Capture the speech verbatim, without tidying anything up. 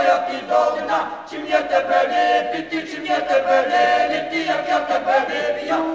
як і долина, чи мне тебе ліпити, чи мне тебе ліпити, як я тебе виб'ю.